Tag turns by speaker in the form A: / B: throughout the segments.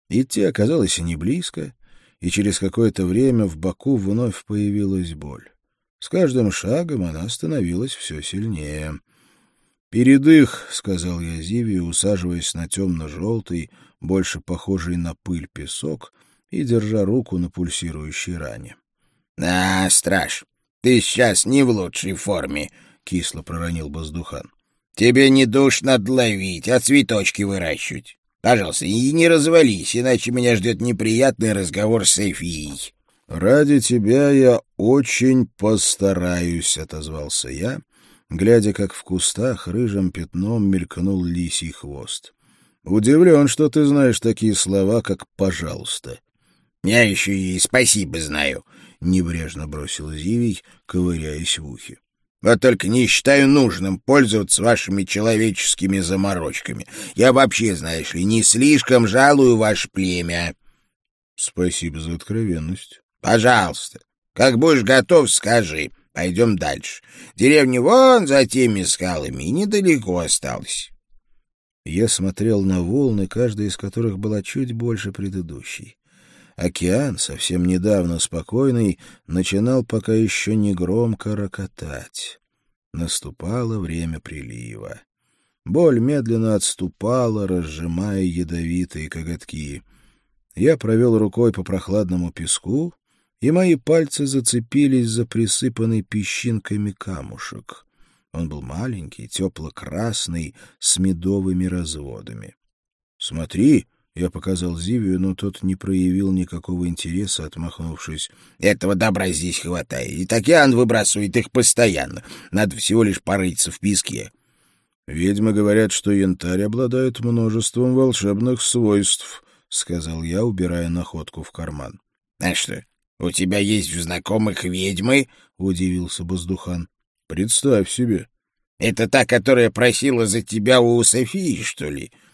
A: Идти оказалось не близко, и через какое-то время в боку вновь появилась боль. С каждым шагом она становилась все сильнее. «Передых», — сказал я Зиве, усаживаясь на темно-желтый, больше похожий на пыль песок, и держа руку на пульсирующей ране.
B: — страж, ты сейчас не в лучшей форме, — кисло проронил Воздухан. — Тебе не душ надо ловить, а цветочки выращивать. Пожалуйста, и не развались, иначе меня ждет неприятный разговор с Софией.
A: — Ради тебя я очень постараюсь, — отозвался я, глядя, как в кустах рыжим пятном мелькнул лисий хвост. — Удивлен, что ты знаешь такие слова, как «пожалуйста».
B: — Я еще и спасибо знаю,
A: — небрежно бросил Зивий, ковыряясь в ухе.
B: — Вот только не считаю нужным пользоваться вашими человеческими заморочками. Я вообще, знаешь ли, не слишком жалую ваше племя.
A: — Спасибо за откровенность.
B: — Пожалуйста. Как будешь готов, скажи. Пойдем дальше. Деревня вон за теми скалами, и недалеко осталось.
A: Я смотрел на волны, каждая из которых была чуть больше предыдущей. Океан, совсем недавно спокойный, начинал пока еще не громко рокотать. Наступало время прилива. Боль медленно отступала, разжимая ядовитые коготки. Я провел рукой по прохладному песку, и мои пальцы зацепились за присыпанный песчинками камушек. Он был маленький, тепло-красный, с медовыми разводами. — Смотри! — я показал Зивию, но тот не проявил никакого интереса, отмахнувшись.
B: — Этого добра здесь хватает, и океан выбрасывает их постоянно. Надо всего лишь порыться в песке.
A: — Ведьмы говорят, что янтарь обладает множеством волшебных свойств, — сказал я, убирая находку в карман.
B: — А что, у тебя есть в знакомых ведьмы?
A: — удивился Воздухан. — Представь себе.
B: — Это та, которая просила за тебя у Софии, что ли? —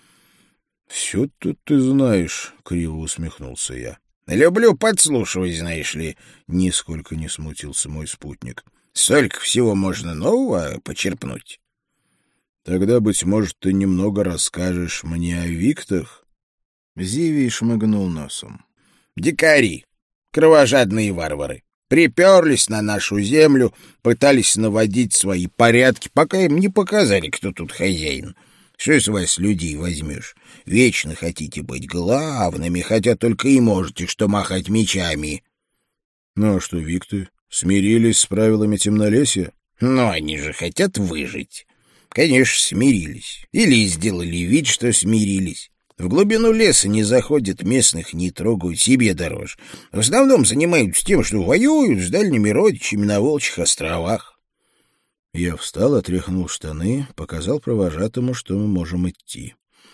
A: Все тут ты знаешь, — криво усмехнулся я.
B: — Люблю подслушивать, знаешь ли.
A: Нисколько не смутился мой спутник.
B: — Столько всего можно нового почерпнуть.
A: — Тогда, быть может, ты немного расскажешь мне о виктах? Зивий шмыгнул носом.
B: — Дикари, кровожадные варвары. Приперлись на нашу землю, пытались наводить свои порядки, пока им не показали, кто тут хозяин. Что из вас людей возьмешь? Вечно хотите быть главными, хотя только и можете что махать мечами.
A: Ну а что, викты, смирились с правилами темнолесья?
B: Но они же хотят выжить. Конечно, смирились. Или сделали вид, что смирились. В глубину леса не заходят, местных не трогают, себе дороже. В основном занимаются тем, что воюют с дальними родичами на Волчьих островах.
A: Я встал, отряхнул штаны, показал провожатому, что мы можем идти.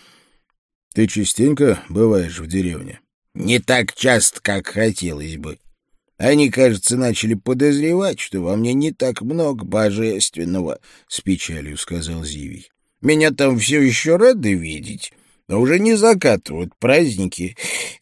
A: — Ты частенько бываешь в деревне?
B: — Не так часто, как хотелось бы. Они, кажется, начали подозревать, что во мне не так много божественного, — с печалью сказал Зивий. — Меня там все еще рады видеть, но уже не закатывают праздники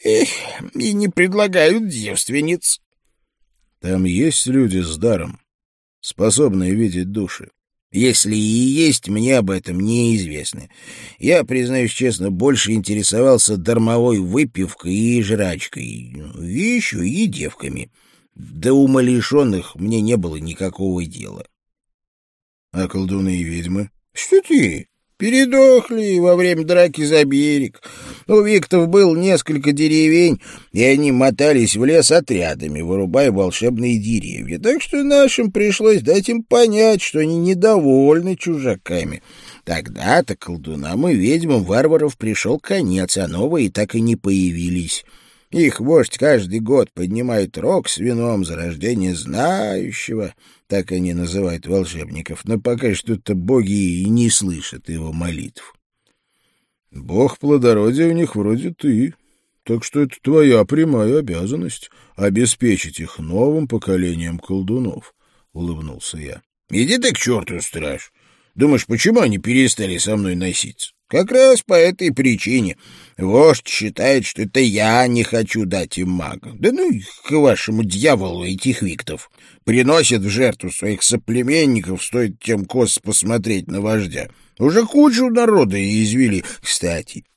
B: и не предлагают девственниц.
A: — Там есть люди с даром, способные видеть души?
B: Если и есть, мне об этом неизвестно. Я, признаюсь честно, больше интересовался дармовой выпивкой и жрачкой, и еще и девками. До умалишенных мне не было никакого дела.
A: — А колдуны и ведьмы?
B: — Что ты? Передохли во время драки за берег. У виктов было несколько деревень, и они мотались в лес отрядами, вырубая волшебные деревья. Так что нашим пришлось дать им понять, что они недовольны чужаками. Тогда-то колдунам и ведьмам варваров пришел конец, а новые так и не появились. Их вождь каждый год поднимает рог с вином за рождение знающего, так они называют волшебников, но пока что-то боги и не слышат его молитв.
A: — Бог плодородия у них вроде ты, так что это твоя прямая обязанность — обеспечить их новым поколением колдунов, — улыбнулся я.
B: — Иди ты к черту, страж. Думаешь, почему они перестали со мной носиться? Как раз по этой причине. Вождь считает, что это я не хочу дать им мага. Да ну их к вашему дьяволу, этих виктов. Приносят в жертву своих соплеменников, стоит тем кос посмотреть на вождя. Уже кучу народа извели. Кстати,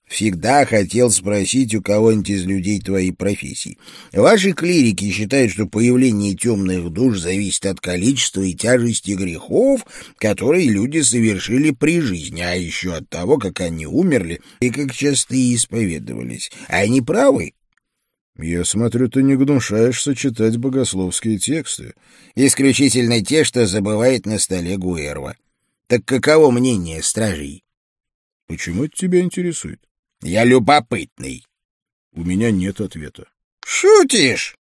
B: Всегда хотел спросить у кого-нибудь из людей твоей профессии. Ваши клирики считают, что появление темных душ зависит от количества и тяжести грехов, которые люди совершили при жизни, а еще от того, как они умерли и как часто исповедовались. Они правы?
A: Я смотрю, ты не гнушаешься читать богословские тексты.
B: Исключительно те, что забывает на столе Гуэрва. Так каково мнение стражей?
A: Почему это тебя интересует?
B: Я любопытный.
A: У меня нет ответа.
B: Шутишь?